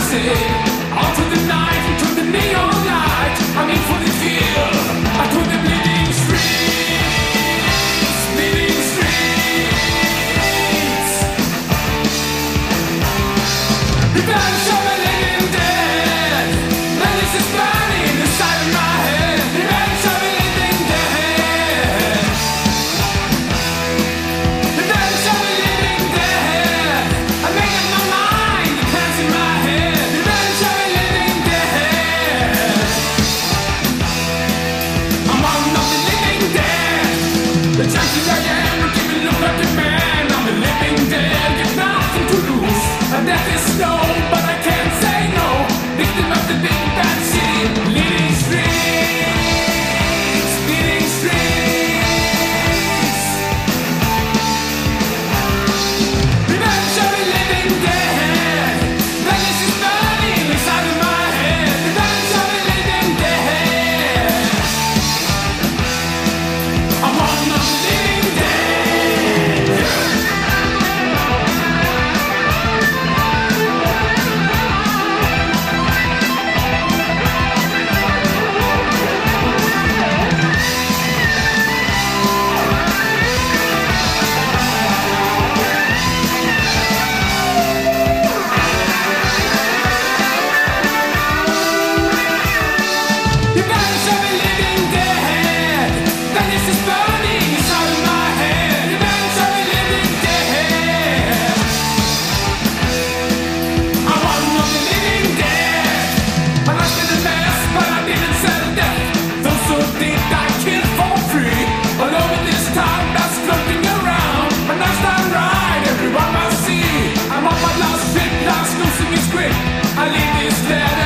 Out of the night, into the neon light. I'm in for the feel. I through the bleeding streets, bleeding streets. Revenge of a living dead. Madness is burning inside of my head. Revenge of a living dead. Revenge of a living dead. I make up my mind, the plans in my head. Revenge of a living dead. I'm one of the living dead. The chances I am will give me look like a man. I'm a living dead, got nothing to lose. And death is slow, but I can't say no. Victim of the big bad city, bleeding streets, bleeding streets. Revenge of a living dead. Madness is burning inside of my head. Revenge of a living dead. I'm one of the living dead. Revenge of a living dead. Madness is burning inside of my head. Revenge of a living dead. I'm one of the living dead. I lost in the mess, but I didn't sell death. Those who did I kill for free. All over this town that's floating around. But that's not right, everyone must see. I'm on my last trip, last losing his grip. I leave this letter